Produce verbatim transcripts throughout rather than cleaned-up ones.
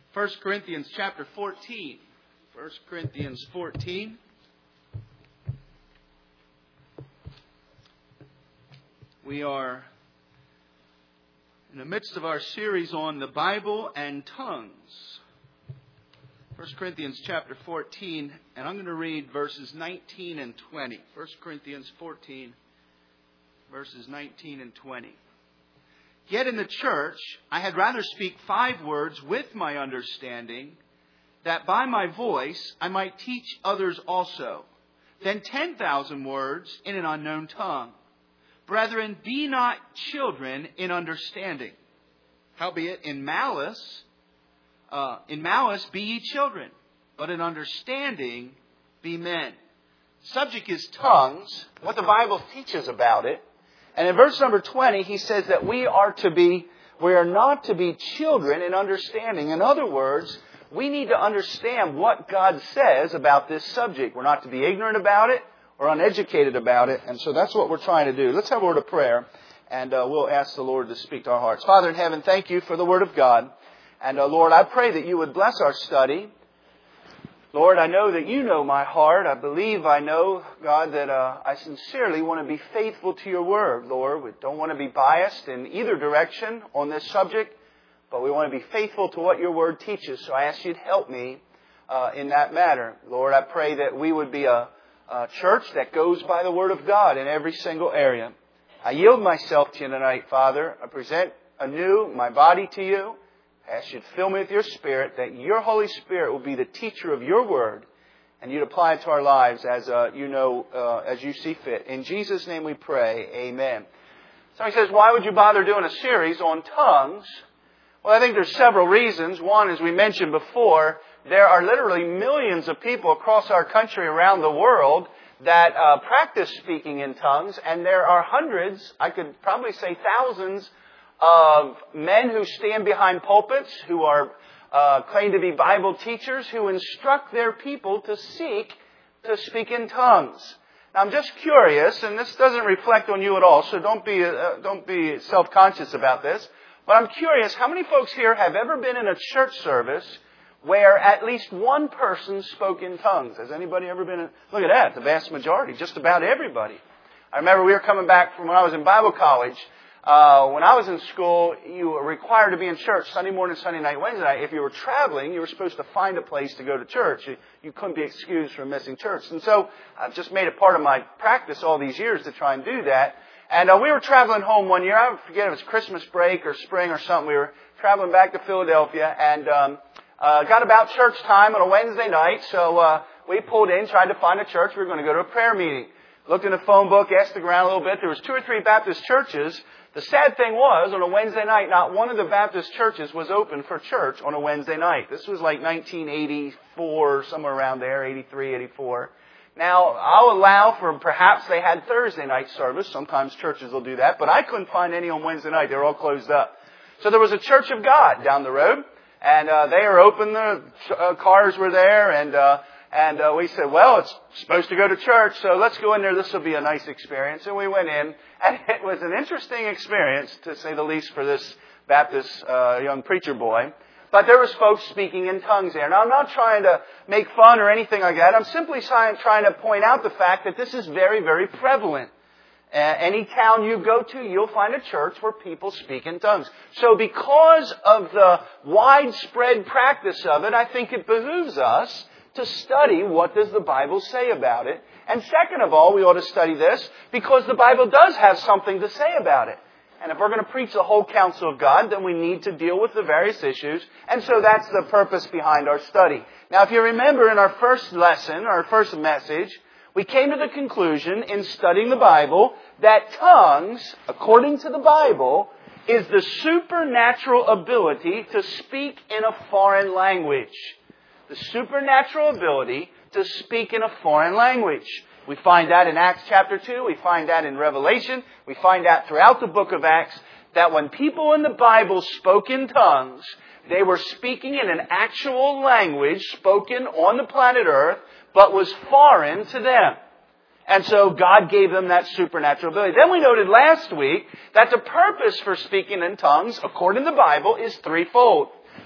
First Corinthians chapter fourteen. First Corinthians fourteen. We are in the midst of our series on the Bible and tongues. First Corinthians chapter fourteen, and I'm going to read verses nineteen and twenty. First Corinthians fourteen, verses nineteen and twenty. Yet in the church I had rather speak five words with my understanding, that by my voice I might teach others also, than ten thousand words in an unknown tongue. Brethren, be not children in understanding. Howbeit in malice, uh, in malice be ye children, but in understanding be men. Subject is tongues, what the Bible teaches about it. And in verse number twenty, he says that we are to be, we are not to be children in understanding. In other words, we need to understand what God says about this subject. We're not to be ignorant about it or uneducated about it. And so that's what we're trying to do. Let's have a word of prayer, and uh, we'll ask the Lord to speak to our hearts. Father in heaven, thank you for the Word of God. And uh, Lord, I pray that you would bless our study. Lord, I know that you know my heart. I believe I know, God, that uh, I sincerely want to be faithful to your word, Lord. We don't want to be biased in either direction on this subject, but we want to be faithful to what your word teaches. So I ask you to help me uh, in that matter. Lord, I pray that we would be a, a church that goes by the word of God in every single area. I yield myself to you tonight, Father. I present anew my body to you. I ask you to fill me with your Spirit, that your Holy Spirit will be the teacher of your word, and you'd apply it to our lives as uh, you know, uh, as you see fit. In Jesus' name we pray, amen. Somebody says, why would you bother doing a series on tongues? Well, I think there's several reasons. One, as we mentioned before, there are literally millions of people across our country, around the world, that uh, practice speaking in tongues, and there are hundreds, I could probably say thousands, of men who stand behind pulpits, who are uh, claimed to be Bible teachers, who instruct their people to seek to speak in tongues. Now, I'm just curious, and this doesn't reflect on you at all, so don't be uh, don't be self-conscious about this. But I'm curious, how many folks here have ever been in a church service where at least one person spoke in tongues? Has anybody ever been in? Look at that, the vast majority, just about everybody. I remember we were coming back from when I was in Bible college. Uh, when I was in school, you were required to be in church Sunday morning, Sunday night, Wednesday night. If you were traveling, you were supposed to find a place to go to church. You, you couldn't be excused from missing church. And so I've just made it part of my practice all these years to try and do that. And uh, we were traveling home one year. I forget if it was Christmas break or spring or something. We were traveling back to Philadelphia, and um, uh, got about church time on a Wednesday night. So uh, we pulled in, tried to find a church. We were going to go to a prayer meeting. Looked in the phone book, asked around a little bit. There was two or three Baptist churches. The sad thing was, on a Wednesday night, not one of the Baptist churches was open for church on a Wednesday night. This was like nineteen eighty-four, somewhere around there, eighty-three, eighty-four. Now, I'll allow for perhaps they had Thursday night service. Sometimes churches will do that, but I couldn't find any on Wednesday night. They were all closed up. So there was a Church of God down the road, and uh, they were open. The uh, cars were there, and uh, and uh, we said, well, it's supposed to go to church, so let's go in there. This will be a nice experience. And we went in, and it was an interesting experience, to say the least, for this Baptist uh, young preacher boy. But there was folks speaking in tongues there. Now, I'm not trying to make fun or anything like that. I'm simply trying, trying to point out the fact that this is very, very prevalent. Uh, any town you go to, you'll find a church where people speak in tongues. So because of the widespread practice of it, I think it behooves us to study what does the Bible say about it. And second of all, we ought to study this because the Bible does have something to say about it. And if we're going to preach the whole counsel of God, then we need to deal with the various issues. And so that's the purpose behind our study. Now, if you remember in our first lesson, our first message, we came to the conclusion in studying the Bible that tongues, according to the Bible, is the supernatural ability to speak in a foreign language. The supernatural ability to speak in a foreign language. We find that in Acts chapter two. We find that in Revelation. We find that throughout the book of Acts, that when people in the Bible spoke in tongues, they were speaking in an actual language spoken on the planet Earth, but was foreign to them. And so God gave them that supernatural ability. Then we noted last week that the purpose for speaking in tongues, according to the Bible, is threefold.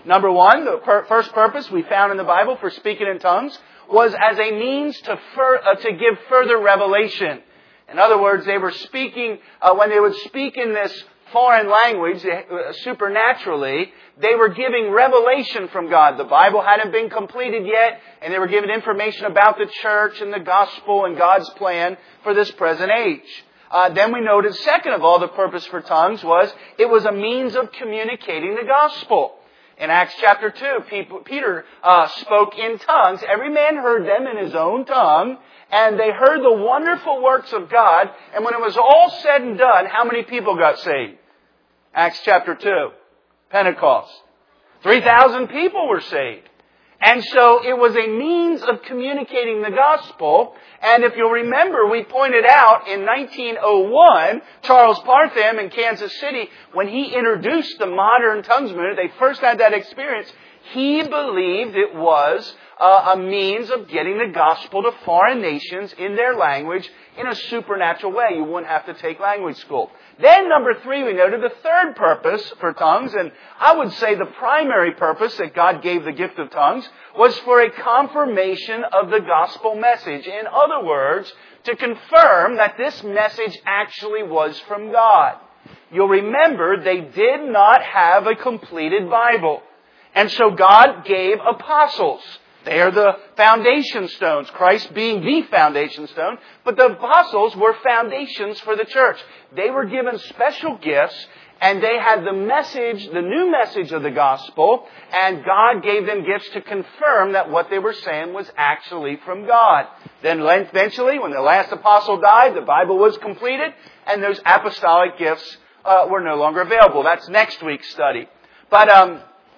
Number one, the per- first purpose we found in the Bible for speaking in tongues was as a means to fur- uh, to give further revelation. In other words, they were speaking, uh, when they would speak in this foreign language, uh, supernaturally, they were giving revelation from God. The Bible hadn't been completed yet, and they were giving information about the church and the gospel and God's plan for this present age. Uh, then we noted, second of all, the purpose for tongues was it was a means of communicating the gospel. In Acts chapter two, Peter uh, spoke in tongues. Every man heard them in his own tongue, and they heard the wonderful works of God. And when it was all said and done, how many people got saved? Acts chapter two, Pentecost. three thousand people were saved. And so it was a means of communicating the gospel. And if you'll remember, we pointed out in nineteen oh one, Charles Parham in Kansas City, when he introduced the modern tongues movement, they first had that experience, he believed it was uh, a means of getting the gospel to foreign nations in their language in a supernatural way. You wouldn't have to take language school. Then, number three, we noted the third purpose for tongues, and I would say the primary purpose that God gave the gift of tongues was for a confirmation of the gospel message. In other words, to confirm that this message actually was from God. You'll remember they did not have a completed Bible. And so God gave apostles. They are the foundation stones, Christ being the foundation stone. But the apostles were foundations for the church. They were given special gifts, and they had the message, the new message of the gospel, and God gave them gifts to confirm that what they were saying was actually from God. Then eventually, when the last apostle died, the Bible was completed, and those apostolic gifts uh, were no longer available. That's next week's study. But um,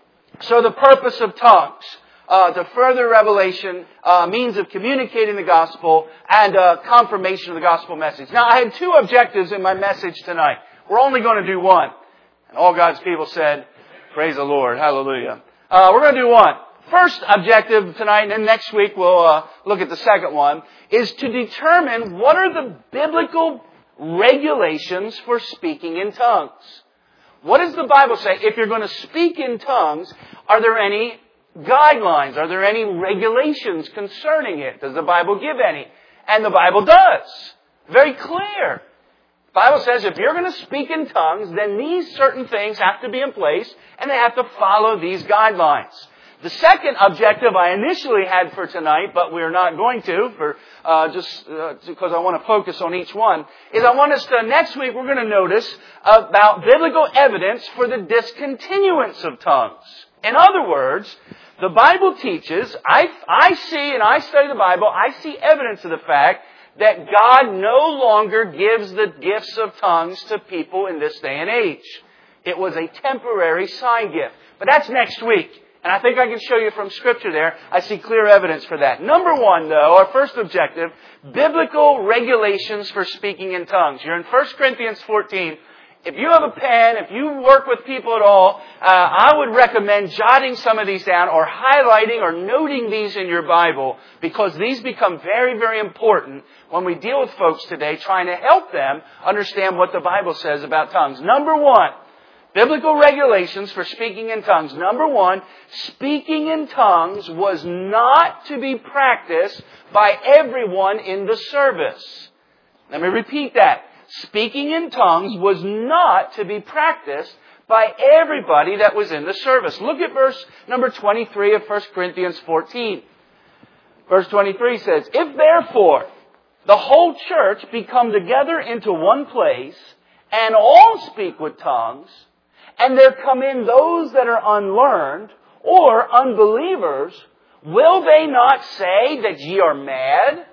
so the purpose of tongues. Uh, the further revelation, uh, means of communicating the gospel, and uh, confirmation of the gospel message. Now, I had two objectives in my message tonight. We're only going to do one. And all God's people said, praise the Lord, hallelujah. Uh, we're going to do one. First objective tonight, and then next week we'll uh, look at the second one, is to determine what are the biblical regulations for speaking in tongues. What does the Bible say? If you're going to speak in tongues, are there any guidelines? Are there any regulations concerning it? Does the Bible give any? And the Bible does. Very clear. The Bible says if you're going to speak in tongues, then these certain things have to be in place, and they have to follow these guidelines. The second objective I initially had for tonight, but we're not going to, for uh, just uh, because I want to focus on each one, is I want us to, next week we're going to notice about biblical evidence for the discontinuance of tongues. In other words, the Bible teaches, I, I see, and I study the Bible, I see evidence of the fact that God no longer gives the gifts of tongues to people in this day and age. It was a temporary sign gift. But that's next week. And I think I can show you from Scripture there, I see clear evidence for that. Number one, though, our first objective, biblical regulations for speaking in tongues. You're in First Corinthians fourteen. If you have a pen, if you work with people at all, uh, I would recommend jotting some of these down or highlighting or noting these in your Bible, because these become very, very important when we deal with folks today, trying to help them understand what the Bible says about tongues. Number one, biblical regulations for speaking in tongues. Number one, speaking in tongues was not to be practiced by everyone in the service. Let me repeat that. Speaking in tongues was not to be practiced by everybody that was in the service. Look at verse number twenty-three of First Corinthians fourteen. Verse twenty-three says, if therefore the whole church be come together into one place, and all speak with tongues, and there come in those that are unlearned, or unbelievers, will they not say that ye are mad?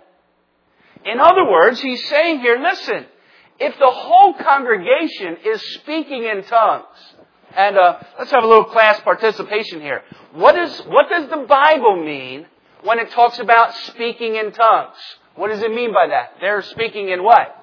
In other words, he's saying here, listen, if the whole congregation is speaking in tongues, and uh, let's have a little class participation here. What is what does the Bible mean when it talks about speaking in tongues? What does it mean by that? They're speaking in what?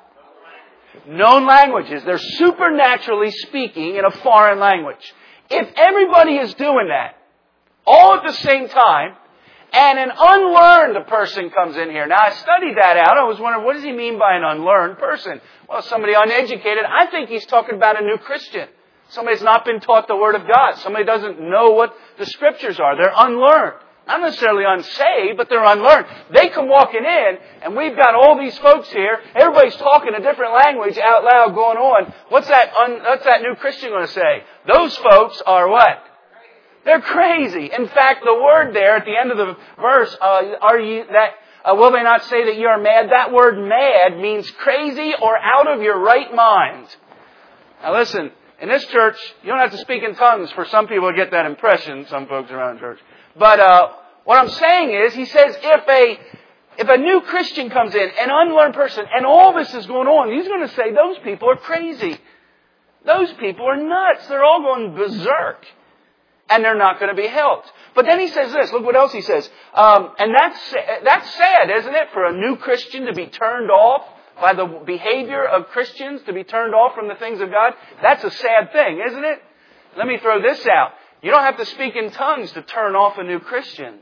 Known languages. They're supernaturally speaking in a foreign language. If everybody is doing that, all at the same time, and an unlearned person comes in here. Now, I studied that out. I was wondering, what does he mean by an unlearned person? Well, somebody uneducated. I think he's talking about a new Christian. Somebody's not been taught the Word of God. Somebody doesn't know what the Scriptures are. They're unlearned. Not necessarily unsaved, but they're unlearned. They come walking in, and we've got all these folks here. Everybody's talking a different language out loud going on. What's that, un, what's that new Christian going to say? Those folks are what? They're crazy. In fact, the word there at the end of the verse, uh, are you that? Uh, will they not say that you are mad? That word mad means crazy or out of your right mind. Now listen, in this church, you don't have to speak in tongues for some people to get that impression, some folks around church. But uh, what I'm saying is, he says if a if a new Christian comes in, an unlearned person, and all this is going on, he's going to say those people are crazy. Those people are nuts. They're all going berserk. And they're not going to be helped. But then he says this. Look what else he says. Um, and that's that's sad, isn't it, for a new Christian to be turned off by the behavior of Christians, to be turned off from the things of God? That's a sad thing, isn't it? Let me throw this out. You don't have to speak in tongues to turn off a new Christian.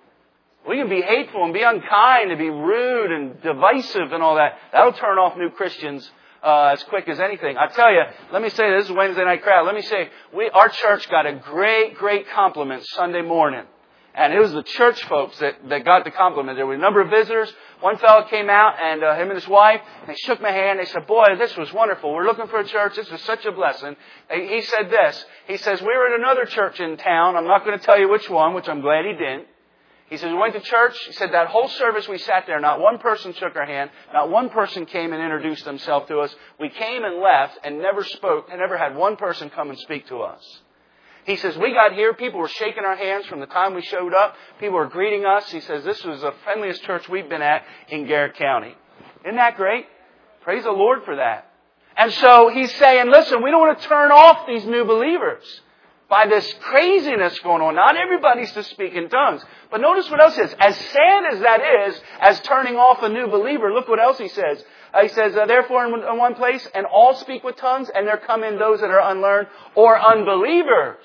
We can be hateful and be unkind and be rude and divisive and all that. That'll turn off new Christians Uh, as quick as anything. I tell you, let me say, this is Wednesday night crowd. Let me say, we, our church got a great, great compliment Sunday morning. And it was the church folks that, that got the compliment. There were a number of visitors. One fellow came out, and uh, him and his wife, and they shook my hand. They said, boy, this was wonderful. We're looking for a church. This was such a blessing. And he said this. He says, we were at another church in town. I'm not going to tell you which one, which I'm glad he didn't. He says, we went to church. He said, that whole service we sat there, not one person shook our hand. Not one person came and introduced themselves to us. We came and left and never spoke, and never had one person come and speak to us. He says, we got here. People were shaking our hands from the time we showed up. People were greeting us. He says, this was the friendliest church we've been at in Garrett County. Isn't that great? Praise the Lord for that. And so he's saying, listen, we don't want to turn off these new believers by this craziness going on. Not everybody's to speak in tongues. But notice what else he says. As sad as that is, as turning off a new believer, look what else he says. Uh, he says, uh, therefore in, in one place, and all speak with tongues, and there come in those that are unlearned or unbelievers.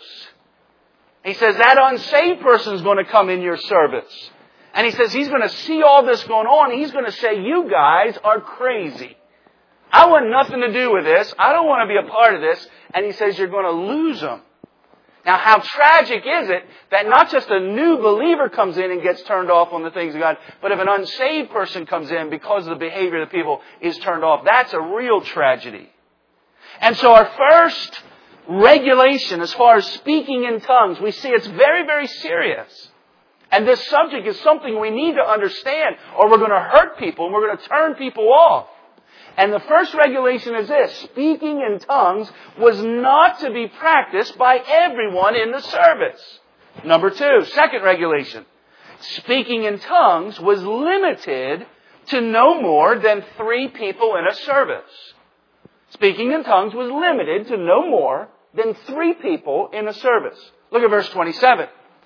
He says that unsaved person is going to come in your service. And he says he's going to see all this going on, and he's going to say, you guys are crazy. I want nothing to do with this. I don't want to be a part of this. And he says you're going to lose them. Now, how tragic is it that not just a new believer comes in and gets turned off on the things of God, but if an unsaved person comes in because of the behavior of the people is turned off, that's a real tragedy. And so our first regulation as far as speaking in tongues, we see it's very, very serious. And this subject is something we need to understand, or we're going to hurt people and we're going to turn people off. And the first regulation is this. Speaking in tongues was not to be practiced by everyone in the service. Number two, second regulation. Speaking in tongues was limited to no more than three people in a service. Speaking in tongues was limited to no more than three people in a service. Look at verse twenty-seven.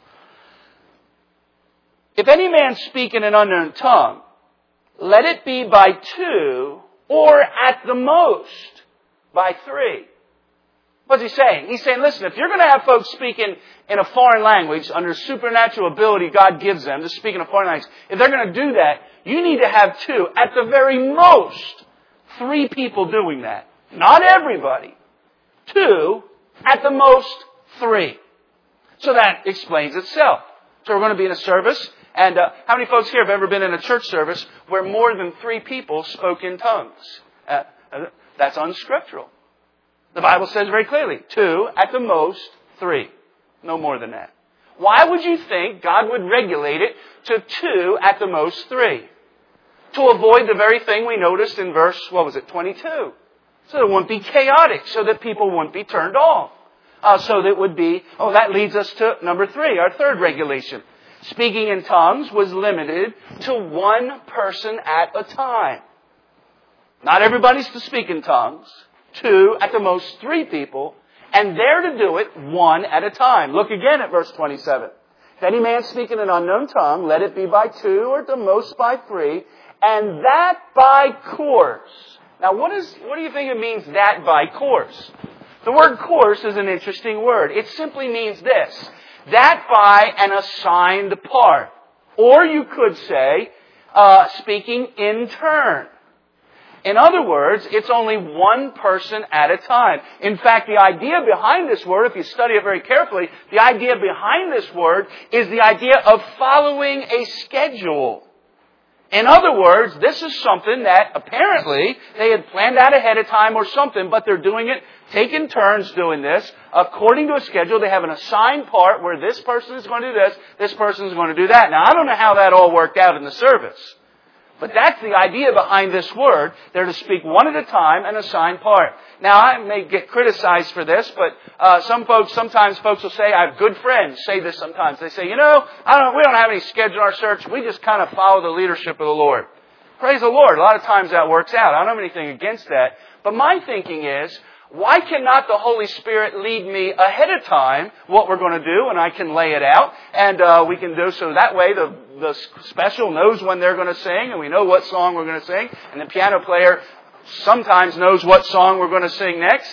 If any man speak in an unknown tongue, let it be by two, or at the most, by three. What's he saying? He's saying, listen, if you're going to have folks speaking in a foreign language under supernatural ability God gives them to speak in a foreign language, if they're going to do that, you need to have two, at the very most, three people doing that. Not everybody. Two, at the most, three. So that explains itself. So we're going to be in a service. And uh, how many folks here have ever been in a church service where more than three people spoke in tongues? Uh, that's unscriptural. The Bible says very clearly, two, at the most, three. No more than that. Why would you think God would regulate it to two, at the most, three? To avoid the very thing we noticed in verse, what was it, twenty-two. So that it wouldn't be chaotic, so that people wouldn't be turned off. Uh, so that it would be, oh, that leads us to number three, our third regulation. Speaking in tongues was limited to one person at a time. Not everybody's to speak in tongues. Two, at the most three people. And they're to do it one at a time. Look again at verse twenty-seven. If any man speak in an unknown tongue, let it be by two or at the most by three. And that by course. Now what is, what do you think it means, that by course? The word course is an interesting word. It simply means this. That by an assigned part. Or you could say, uh, speaking in turn. In other words, it's only one person at a time. In fact, the idea behind this word, if you study it very carefully, the idea behind this word is the idea of following a schedule. In other words, this is something that apparently they had planned out ahead of time or something, but they're doing it, taking turns doing this, according to a schedule. They have an assigned part where this person is going to do this, this person is going to do that. Now, I don't know how that all worked out in the service, but that's the idea behind this word. They're to speak one at a time, an assigned part. Now, I may get criticized for this, but uh, some folks, sometimes folks will say, I have good friends say this sometimes. They say, you know, I don't, we don't have any schedule in our church. We just kind of follow the leadership of the Lord. Praise the Lord. A lot of times that works out. I don't have anything against that. But my thinking is, why cannot the Holy Spirit lead me ahead of time what we're going to do, and I can lay it out, and uh, we can do so that way the, the special knows when they're going to sing, and we know what song we're going to sing, and the piano player sometimes knows what song we're going to sing next.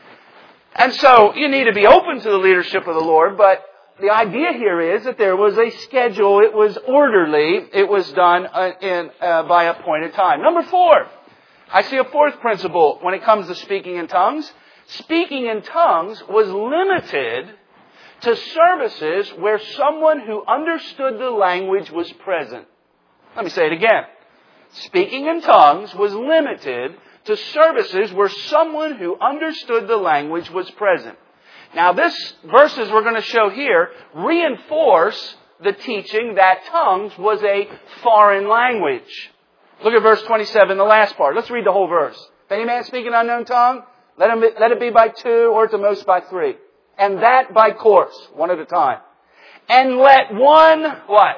And so you need to be open to the leadership of the Lord, but the idea here is that there was a schedule. It was orderly. It was done uh, in uh, by appointed time. Number four. I see a fourth principle when it comes to speaking in tongues. Speaking in tongues was limited to services where someone who understood the language was present. Let me say it again. Speaking in tongues was limited to services where someone who understood the language was present. Now, this verses we're going to show here reinforce the teaching that tongues was a foreign language. Look at verse twenty-seven, the last part. Let's read the whole verse. If any man speak an unknown tongue, let him be, let it be by two or at the most by three. And that by course, one at a time. And let one, what?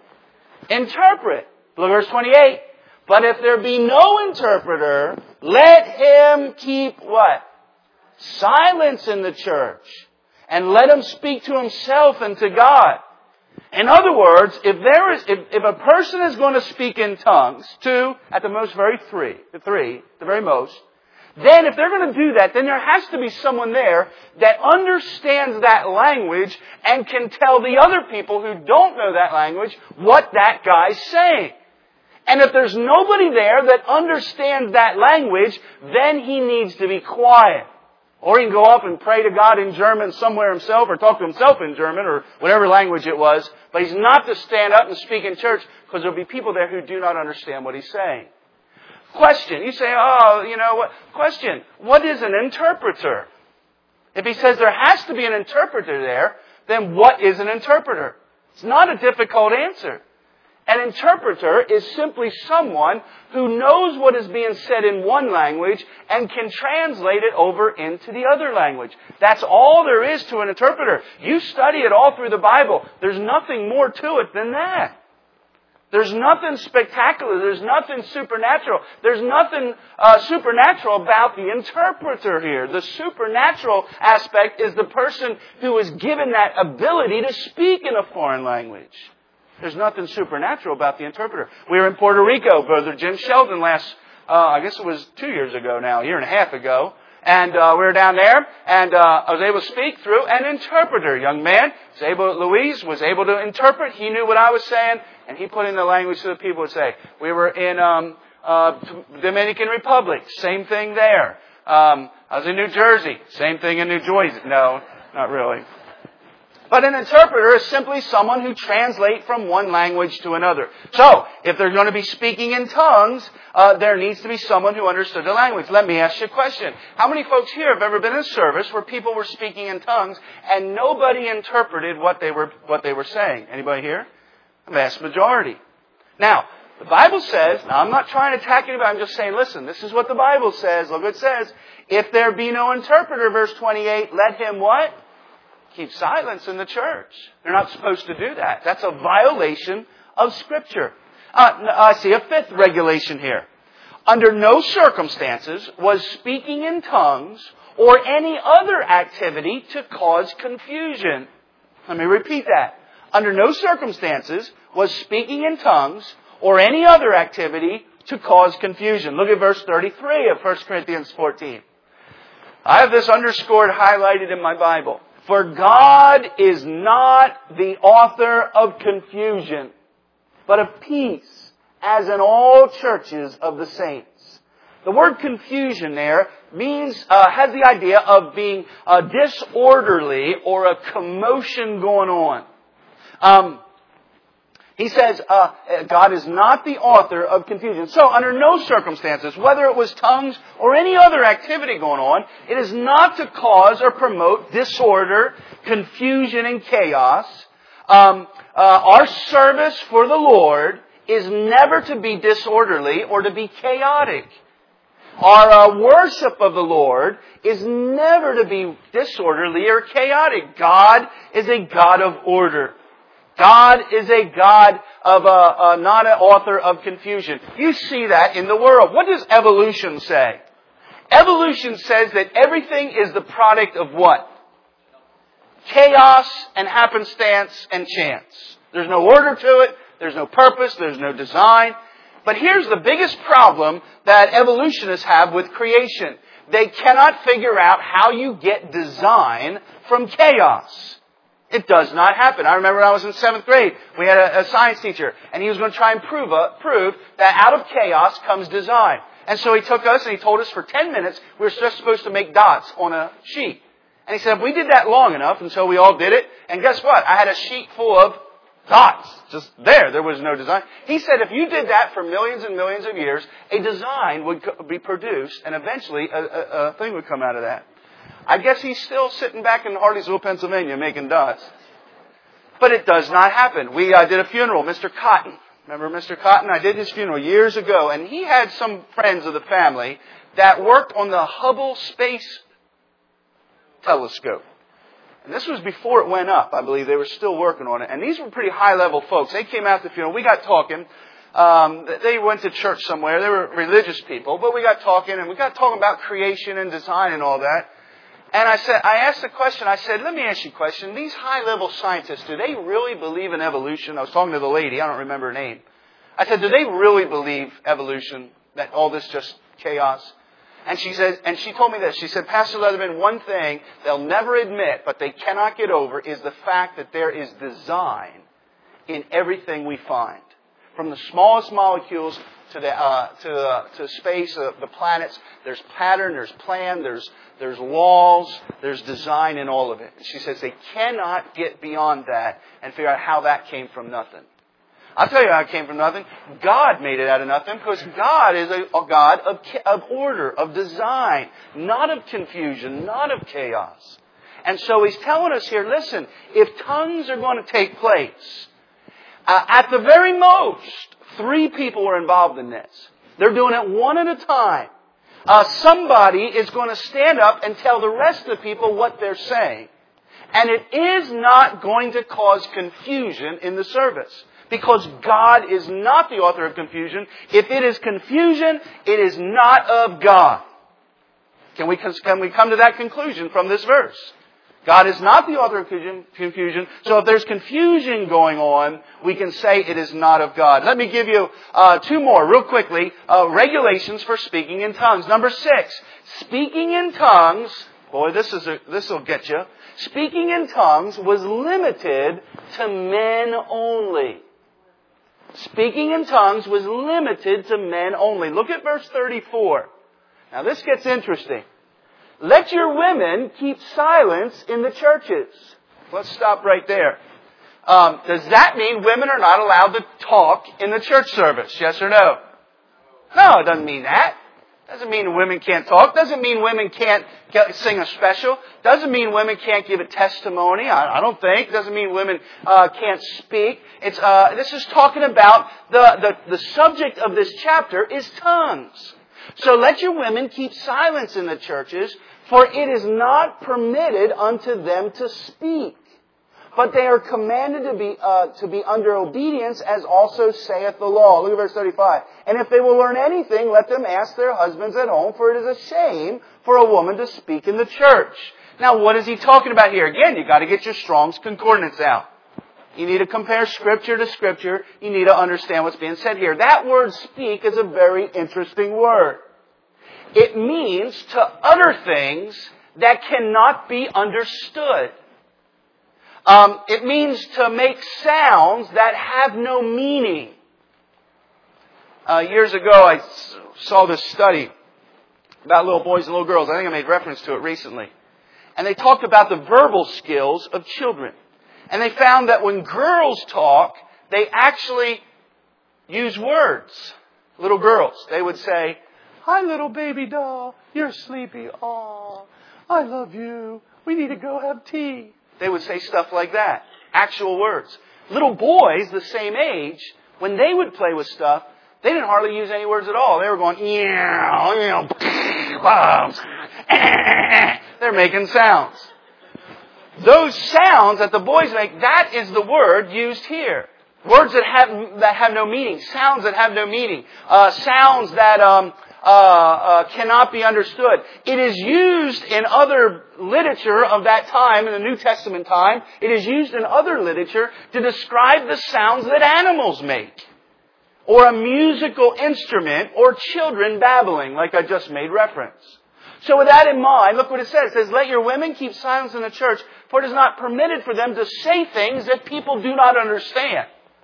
Interpret. Look at verse twenty-eight. But if there be no interpreter, let him keep what? Silence in the church. And let him speak to himself and to God. In other words, if there is, if, if a person is going to speak in tongues, two, at the most very three, the three, the very most, then if they're going to do that, then there has to be someone there that understands that language and can tell the other people who don't know that language what that guy's saying. And if there's nobody there that understands that language, then he needs to be quiet. Or he can go up and pray to God in German somewhere himself, or talk to himself in German, or whatever language it was. But he's not to stand up and speak in church, because there'll be people there who do not understand what he's saying. Question. You say, oh, you know what? Question. What is an interpreter? If he says there has to be an interpreter there, then what is an interpreter? It's not a difficult answer. An interpreter is simply someone who knows what is being said in one language and can translate it over into the other language. That's all there is to an interpreter. You study it all through the Bible. There's nothing more to it than that. There's nothing spectacular. There's nothing supernatural. There's nothing uh, supernatural about the interpreter here. The supernatural aspect is the person who is given that ability to speak in a foreign language. There's nothing supernatural about the interpreter. We were in Puerto Rico. Brother Jim Sheldon last, uh, I guess it was two years ago now, a year and a half ago. And uh, we were down there, and uh, I was able to speak through an interpreter. Young man, was able, Luis was able to interpret. He knew what I was saying, and he put in the language so that people would say. We were in um, uh, Dominican Republic. Same thing there. Um, I was in New Jersey. Same thing in New Jersey. No, not really. But an interpreter is simply someone who translates from one language to another. So, if they're going to be speaking in tongues, uh, there needs to be someone who understood the language. Let me ask you a question. How many folks here have ever been in a service where people were speaking in tongues and nobody interpreted what they were what they were saying? Anybody here? A vast majority. Now, the Bible says, now I'm not trying to attack anybody, I'm just saying, listen, this is what the Bible says. Look what it says. If there be no interpreter, verse twenty-eight, let him what? Keep silence in the church. They're not supposed to do that. That's a violation of Scripture. Uh, I see a fifth regulation here. Under no circumstances was speaking in tongues or any other activity to cause confusion. Let me repeat that. Under no circumstances was speaking in tongues or any other activity to cause confusion. Look at verse thirty-three of First Corinthians fourteen. I have this underscored, highlighted in my Bible. For God is not the author of confusion, but of peace, as in all churches of the saints. The word confusion there means, uh, has the idea of being uh, disorderly or a commotion going on. Um, he says uh, God is not the author of confusion. So under no circumstances, whether it was tongues or any other activity going on, it is not to cause or promote disorder, confusion, and chaos. Um, uh, our service for the Lord is never to be disorderly or to be chaotic. Our uh, worship of the Lord is never to be disorderly or chaotic. God is a God of order. God is a God of uh, uh, not an author of confusion. You see that in the world. What does evolution say? Evolution says that everything is the product of what? Chaos and happenstance and chance. There's no order to it. There's no purpose. There's no design. But here's the biggest problem that evolutionists have with creation. They cannot figure out how you get design from chaos. It does not happen. I remember when I was in seventh grade, we had a, a science teacher, and he was going to try and prove, uh, prove that out of chaos comes design. And so he took us and he told us for ten minutes we were just supposed to make dots on a sheet. And he said, we did that long enough, and so we all did it. And guess what? I had a sheet full of dots. Just there. There was no design. He said if you did that for millions and millions of years, a design would be produced, and eventually a, a, a thing would come out of that. I guess he's still sitting back in Hardeeville, Pennsylvania, making dots. But it does not happen. We uh, did a funeral, Mister Cotton. Remember Mister Cotton? I did his funeral years ago, and he had some friends of the family that worked on the Hubble Space Telescope. And this was before it went up, I believe. They were still working on it. And these were pretty high-level folks. They came out to the funeral. We got talking. Um, they went to church somewhere. They were religious people. But we got talking, and we got talking about creation and design and all that. And I said, I asked the question, I said, let me ask you a question. These high-level scientists, do they really believe in evolution? I was talking to the lady. I don't remember her name. I said, do they really believe evolution, that all this just chaos? And she said, and she told me this. She said, Pastor Leatherman, one thing they'll never admit, but they cannot get over, is the fact that there is design in everything we find. From the smallest molecules to the uh, to uh, to space, uh, the planets. There's pattern, there's plan, there's there's laws, there's design in all of it. And she says they cannot get beyond that and figure out how that came from nothing. I'll tell you how it came from nothing. God made it out of nothing because God is a, a God of, of order, of design, not of confusion, not of chaos. And so He's telling us here, listen, if tongues are going to take place, uh, at the very most, three people are involved in this. They're doing it one at a time. Uh, somebody is going to stand up and tell the rest of the people what they're saying. And it is not going to cause confusion in the service. Because God is not the author of confusion. If it is confusion, it is not of God. Can we, can we come to that conclusion from this verse? God is not the author of confusion. So if there's confusion going on, we can say it is not of God. Let me give you uh, two more real quickly. Uh, regulations for speaking in tongues. Number six, speaking in tongues. Boy, this is a, this will get you. Speaking in tongues was limited to men only. Speaking in tongues was limited to men only. Look at verse thirty-four. Now this gets interesting. Let your women keep silence in the churches. Let's stop right there. Um, does that mean women are not allowed to talk in the church service? Yes or no? No, it doesn't mean that. Doesn't mean women can't talk. Doesn't mean women can't get, sing a special. Doesn't mean women can't give a testimony. I, I don't think. Doesn't mean women uh, can't speak. It's uh, this is talking about the, the the subject of this chapter is tongues. So let your women keep silence in the churches, for it is not permitted unto them to speak. But they are commanded to be uh, to be under obedience, as also saith the law. Look at verse thirty-five. And if they will learn anything, let them ask their husbands at home, for it is a shame for a woman to speak in the church. Now, what is he talking about here? Again, you've got to get your Strong's Concordance out. You need to compare Scripture to Scripture. You need to understand what's being said here. That word speak is a very interesting word. It means to utter things that cannot be understood. Um, it means to make sounds that have no meaning. Uh, years ago, I saw this study about little boys and little girls. I think I made reference to it recently. And they talked about the verbal skills of children. And they found that when girls talk, they actually use words. Little girls, they would say, "Hi, little baby doll. You're sleepy. Aw, I love you. We need to go have tea." They would say stuff like that. Actual words. Little boys, the same age, when they would play with stuff, they didn't hardly use any words at all. They were going, "Meow, meow, they're making sounds. Those sounds that the boys make, that is the word used here. Words that have that have no meaning. Sounds that have no meaning. Uh, sounds that um, uh, uh, cannot be understood. It is used in other literature of that time, in the New Testament time. It is used in other literature to describe the sounds that animals make. Or a musical instrument, or children babbling, like I just made reference. So with that in mind, look what it says. It says, "Let your women keep silence in the church, for it is not permitted for them to say things that people do not understand."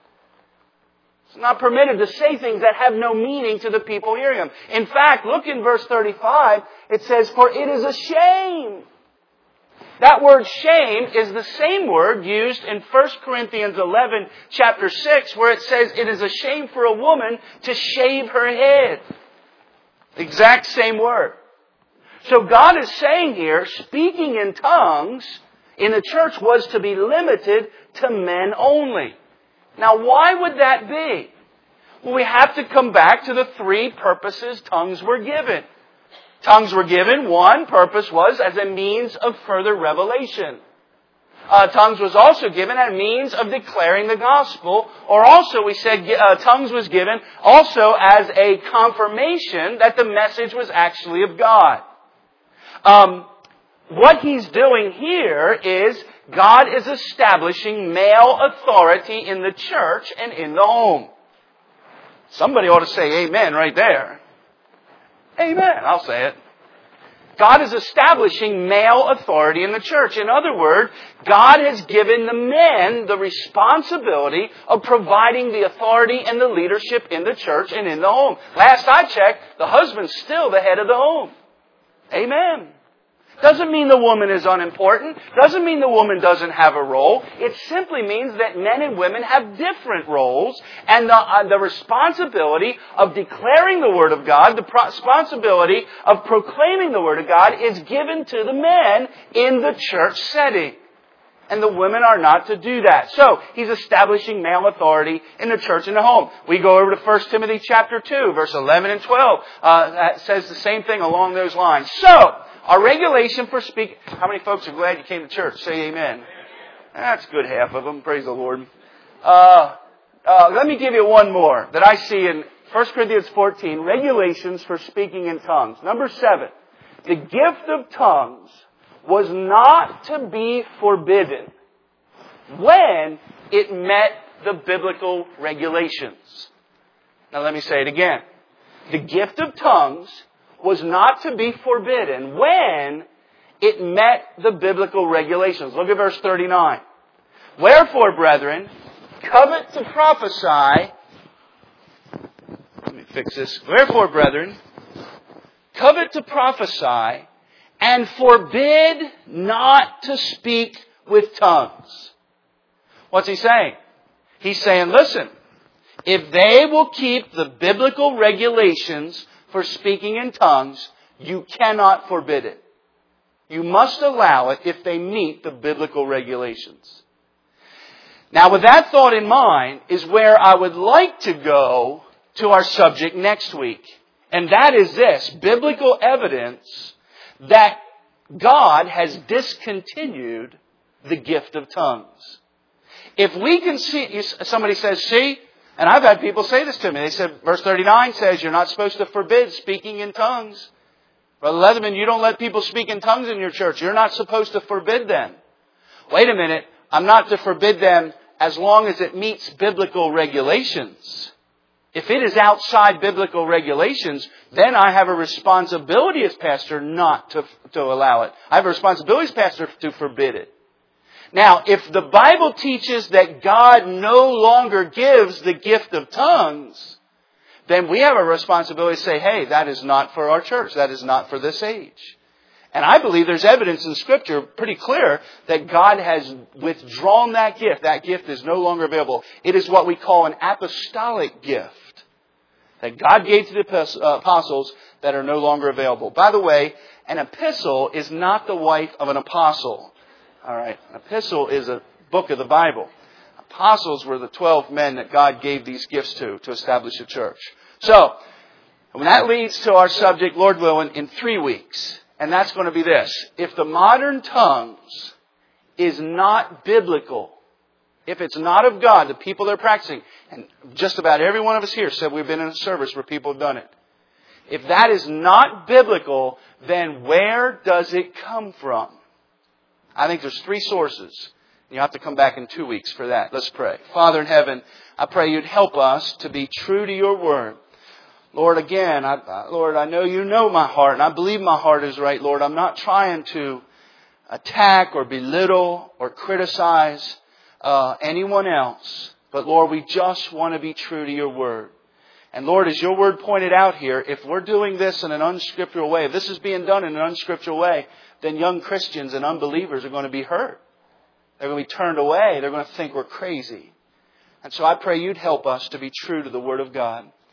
It's not permitted to say things that have no meaning to the people hearing them. In fact, look in verse thirty-five. It says, "For it is a shame." That word shame is the same word used in First Corinthians eleven, chapter six, where it says it is a shame for a woman to shave her head. Exact same word. So God is saying here, speaking in tongues in the church was to be limited to men only. Now, why would that be? Well, we have to come back to the three purposes tongues were given. Tongues were given. One purpose was as a means of further revelation. Uh, tongues was also given as a means of declaring the gospel. Or also, we said uh, tongues was given also as a confirmation that the message was actually of God. Um, what he's doing here is God is establishing male authority in the church and in the home. Somebody ought to say amen right there. Amen. I'll say it. God is establishing male authority in the church. In other words, God has given the men the responsibility of providing the authority and the leadership in the church and in the home. Last I checked, the husband's still the head of the home. Amen. Doesn't mean the woman is unimportant. Doesn't mean the woman doesn't have a role. It simply means that men and women have different roles. And the, uh, the responsibility of declaring the Word of God, the pro- responsibility of proclaiming the Word of God is given to the men in the church setting. And the women are not to do that. So, he's establishing male authority in the church and the home. We go over to First Timothy chapter two, verse eleven and twelve. Uh, that says the same thing along those lines. So, our regulation for speaking... How many folks are glad you came to church? Say amen. That's a good half of them. Praise the Lord. Uh, uh, let me give you one more that I see in First Corinthians fourteen. Regulations for speaking in tongues. Number seven. The gift of tongues was not to be forbidden when it met the biblical regulations. Now let me say it again. The gift of tongues was not to be forbidden when it met the biblical regulations. Look at verse thirty-nine. Wherefore, brethren, covet to prophesy. Let me fix this. Wherefore, brethren, covet to prophesy, and forbid not to speak with tongues. What's he saying? He's saying, listen, if they will keep the biblical regulations for speaking in tongues, you cannot forbid it. You must allow it if they meet the biblical regulations. Now, with that thought in mind is where I would like to go to our subject next week. And that is this, biblical evidence that God has discontinued the gift of tongues. If we can see, somebody says, see, and I've had people say this to me. They said, verse thirty-nine says you're not supposed to forbid speaking in tongues. Brother Leatherman, you don't let people speak in tongues in your church. You're not supposed to forbid them. Wait a minute. I'm not to forbid them as long as it meets biblical regulations. If it is outside biblical regulations, then I have a responsibility as pastor not to, to allow it. I have a responsibility as pastor to forbid it. Now, if the Bible teaches that God no longer gives the gift of tongues, then we have a responsibility to say, hey, that is not for our church. That is not for this age. And I believe there's evidence in Scripture pretty clear that God has withdrawn that gift. That gift is no longer available. It is what we call an apostolic gift that God gave to the apostles that are no longer available. By the way, an epistle is not the wife of an apostle. All right, an epistle is a book of the Bible. Apostles were the twelve men that God gave these gifts to, to establish a church. So, and that leads to our subject, Lord willing, in three weeks. And that's going to be this. If the modern tongues is not biblical, if it's not of God, the people they're practicing, and just about every one of us here said we've been in a service where people have done it. If that is not biblical, then where does it come from? I think there's three sources. You have to come back in two weeks for that. Let's pray. Father in heaven, I pray you'd help us to be true to your word. Lord, again, I, Lord, I know you know my heart, and I believe my heart is right, Lord. I'm not trying to attack or belittle or criticize uh, anyone else. But Lord, we just want to be true to your word. And Lord, as your word pointed out here, if we're doing this in an unscriptural way, if this is being done in an unscriptural way, then young Christians and unbelievers are going to be hurt. They're going to be turned away. They're going to think we're crazy. And so I pray you'd help us to be true to the word of God.